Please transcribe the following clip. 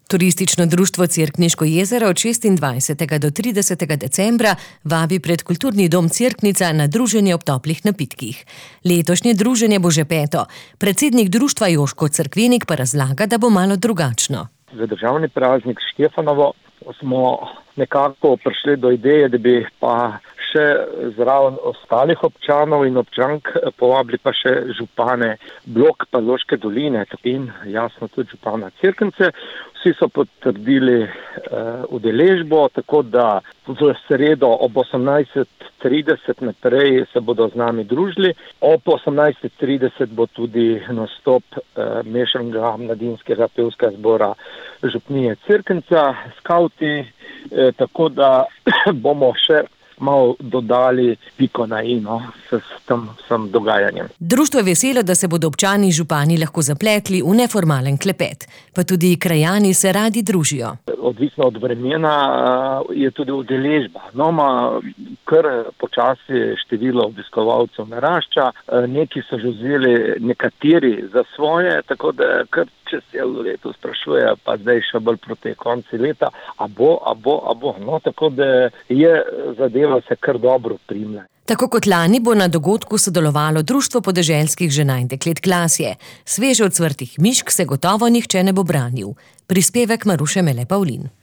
Turistično društvo Cerkniško jezero od 26. do 30. decembra vabi pred Kulturni dom Cerknica na druženje ob toplih napitkih. Letošnje druženje bo že 5. Predsednik društva Joško Cerkvenik pa razlaga, da bo malo drugačno. Za državni praznik Štefanovo smo nekako prišli do ideje, da bi pa še zraven ostalih občanov in občank povabili pa še župane Blok pa Loške doline in jasno tudi župana Cerknice. Vsi so potrdili udeležbo, tako da v sredo ob 18:30 naprej se bodo z nami družili. Ob 18:30 bo tudi nastop mešanega mladinskega pevskega zbora župnije Cerknica, skavti, tako da bomo še malo dodali piko na i s tem vsem dogajanjem. Društvo je veselo, da se bodo občani in župani lahko zapletli v neformalen klepet, pa tudi krajani se radi družijo. Odvisno od vremena je tudi udeležba. Kar počasi število obiskovalcev narašča, neki so že vzeli nekateri za svoje, tako da kar čez celo leto sprašujejo, pa zdaj še bolj proti konci leta, a bo. Tako da je zadeva se kar dobro primlja. Tako kot lani bo na dogodku sodelovalo Društvo podeželskih žena in deklet Klasje. Sveže ocvrtih mišk se gotovo nihče ne bo branil. Prispevek Maruše Mele Pavlin.